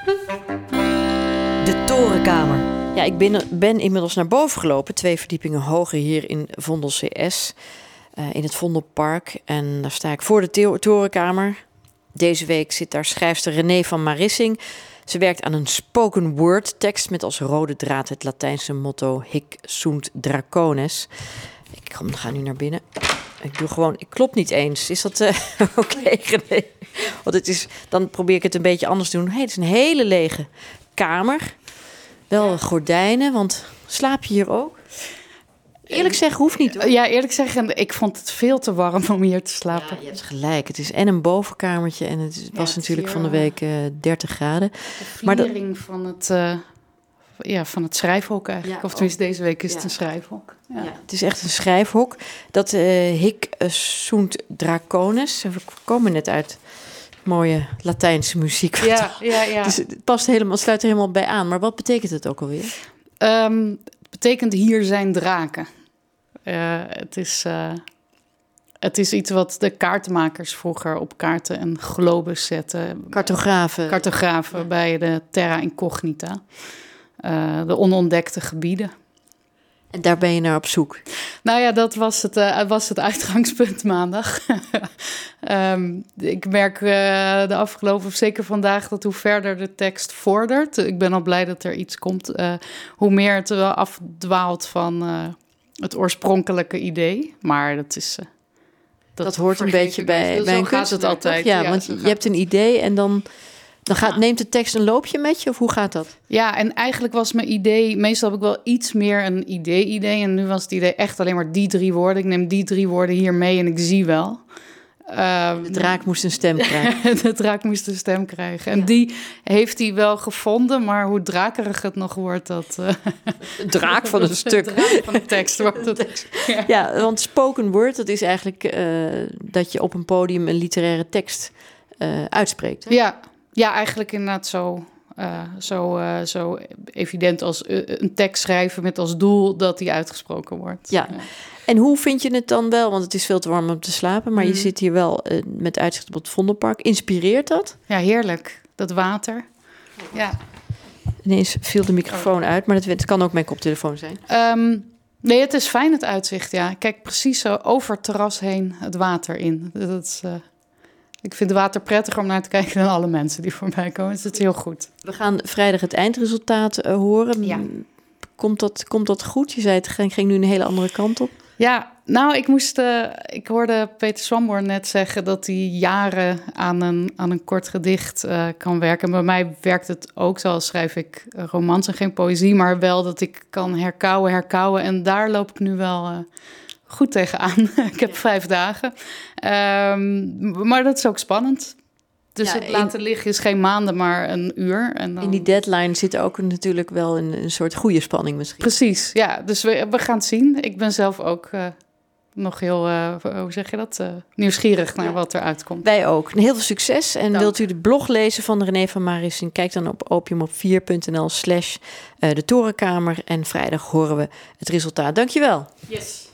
De Torenkamer. Ja, ik ben inmiddels naar boven gelopen. 2 verdiepingen hoger hier in Vondel CS. In het Vondelpark. En daar sta ik voor de Torenkamer. Deze week zit daar schrijfster René van Marissing. Ze werkt aan een spoken word tekst met als rode draad het Latijnse motto Hic sunt dracones. Ik ga nu naar binnen. Ik klop niet eens. Is dat oké, René? Want dan probeer ik het een beetje anders te doen. Het is een hele lege kamer. Wel gordijnen, want slaap je hier ook? Eerlijk zeggen, hoeft niet hoor. Ja, eerlijk zeggen, ik vond het veel te warm om hier te slapen. Ja, je hebt gelijk. Het is en een bovenkamertje en het was natuurlijk hier, van de week 30 graden. De viering van het schrijfhok eigenlijk. Of tenminste, deze week is het een schrijfhok. Ja. Ja, het is echt een schrijfhok. Dat Hic sunt dracones. We komen net uit mooie Latijnse muziek. Ja. Dus het sluit er helemaal bij aan. Maar wat betekent het ook alweer? Het betekent hier zijn draken. Het is iets wat de kaartenmakers vroeger op kaarten en globes zetten. Cartografen bij de Terra Incognita. De onontdekte gebieden. En daar ben je naar op zoek? Nou ja, dat was het uitgangspunt maandag. Ik merk de afgelopen, of zeker vandaag, dat hoe verder de tekst vordert. Ik ben al blij dat er iets komt. Hoe meer het wel afdwaalt van het oorspronkelijke idee. Maar dat is... dat hoort een beetje bij een kunst. Gaat het altijd. Ja, want je hebt een idee en dan neemt de tekst een loopje met je? Of hoe gaat dat? Ja, en eigenlijk was mijn idee... Meestal heb ik wel iets meer een idee. En nu was het idee echt alleen maar die 3 woorden. Ik neem die 3 woorden hier mee en ik zie wel. De draak moest een stem krijgen. De draak moest een stem krijgen. En die heeft hij wel gevonden. Maar hoe drakerig het nog wordt, dat... Draak van een stuk. Draak van de tekst wordt het. Ja, want spoken word, dat is eigenlijk dat je op een podium een literaire tekst uitspreekt. Hè? Ja, eigenlijk inderdaad zo evident als een tekst schrijven met als doel dat die uitgesproken wordt. Ja. En hoe vind je het dan wel? Want het is veel te warm om te slapen, maar je zit hier wel met uitzicht op het Vondelpark. Inspireert dat? Ja, heerlijk. Dat water. Ja. Ineens viel de microfoon uit, maar het kan ook mijn koptelefoon zijn. Nee, het is fijn het uitzicht, ja. Ik kijk precies zo over het terras heen het water in. Ik vind het water prettiger om naar te kijken dan alle mensen die voorbij komen. Dus het is heel goed. We gaan vrijdag het eindresultaat horen. Ja. Komt dat goed? Je zei het ging nu een hele andere kant op. Ja, nou, ik hoorde Peter Swamborn net zeggen dat hij jaren aan een kort gedicht kan werken. En bij mij werkt het ook zo, als schrijf ik romans en geen poëzie, maar wel dat ik kan herkauwen. En daar loop ik nu wel goed tegenaan. Ik heb 5 dagen. Maar dat is ook spannend. Dus het laten liggen is geen maanden, maar een uur. En dan... In die deadline zit ook natuurlijk wel een soort goede spanning misschien. Precies, ja. Dus we gaan het zien. Ik ben zelf ook nog heel, hoe zeg je dat? Nieuwsgierig naar wat eruit komt. Wij ook. Heel veel succes. En wilt u de blog lezen van René van Marissing? Kijk dan op opiumop4.nl/de Torenkamer. En vrijdag horen we het resultaat. Dankjewel. Yes.